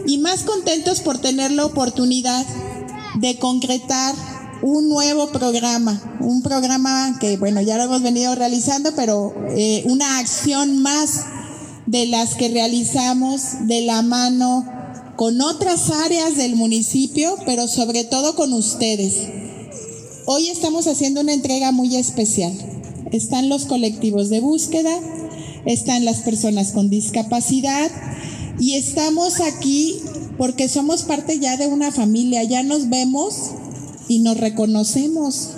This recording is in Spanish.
y más contentos por tener la oportunidad de concretar un nuevo programa, un programa que, bueno, ya lo hemos venido realizando, pero una acción más de las que realizamos de la mano con otras áreas del municipio, pero sobre todo con ustedes. Hoy estamos haciendo una entrega muy especial. Están los colectivos de búsqueda, están las personas con discapacidad y estamos aquí porque somos parte ya de una familia, ya nos vemos y nos reconocemos.